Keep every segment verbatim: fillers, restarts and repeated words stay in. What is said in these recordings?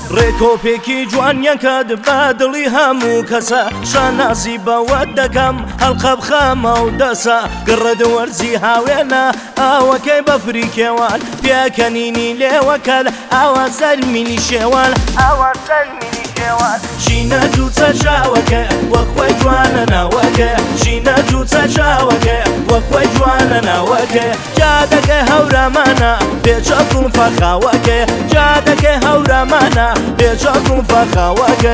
ڕێکۆپێکی جوانیان کات بە دڵی هەموو کەسە شاناسی بەوە دەکەم هەڵقە بخەمە و دەسە گڕەد وەرزی هاوێنە ئاوەکەی بەفری کێوان پێکەنینی لێوەکەل ئاوا سەرمینی شێوان ئاوا سەرمینی شێوان ژینە جووچە چاوەکە وەخوای جوانە ناوەکە ژینە جووچە چاوەکە وەخوای جوانە ناوەکە جادەکە هەورامانە بێچەکوم فەرخاوەکە جادەکە هەورامانە بێچەکوم فەرخاوەکە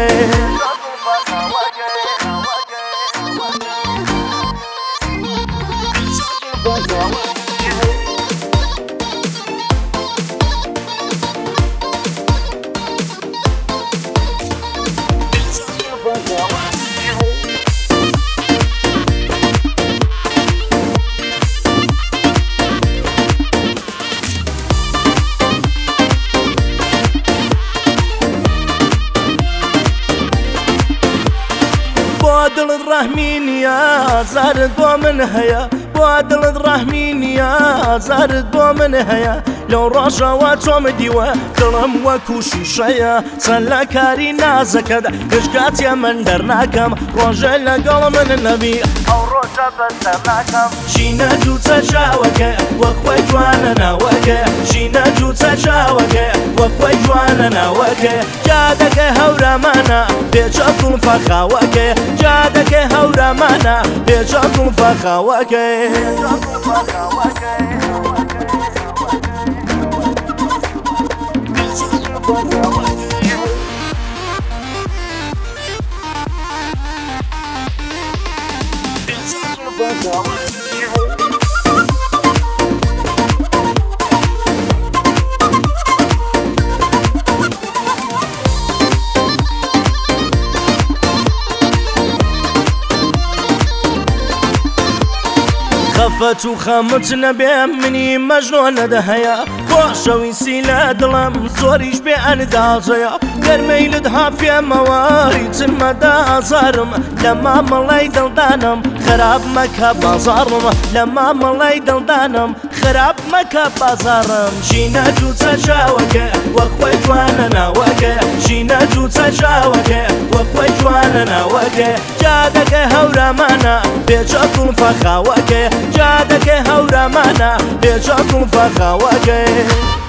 دڵت ڕەحمی نییە زارت بۆ من هەیە بۆ دڵت ڕەحمی نییە زارت بۆ من هەیە لەو ڕۆژەوە چۆمە دیوە دڵم وەکو شیشەیە چەند لە کاری نازەکەت هیچ کاتێ من دەرناکەم ڕۆژە لەگەڵ من نەبی ئەو ڕۆژە بەسەر ناکەم ژینە جووچە چاوەکە وەخوای جوانە ناوەکە ژینە جووچە چاوەکە وەخوای جوانە ناوەکە جادەکە هەورامانە بێچەکوم فەرخاوەکە جادەکە هەورامانە بێچەکوم فەرخاوەکە خەفەت و خەمت نەبێ منی مەژنۆ نەدەهەیە خۆشەویستی لە دڵم زۆریش بێ ئەندازەیە گەرمەیلت ها پێمەوە ریچمەدا ئازارم لە مامەڵەی دڵدانم خراپ مەکە بازاڕم لە مامەڵەی دڵدانم خراپ مەکە بازاڕم ژینە جووچە چاوەکە وەخوای جوانە ناوەکە ژینە جووچە چاوەکە وەخوای جوانە ناوەکە جادەکە هەورامانە بێچەکوم فەرخاوەکە جادەکە هەورامانە بێچەکوم فەرخاوەکە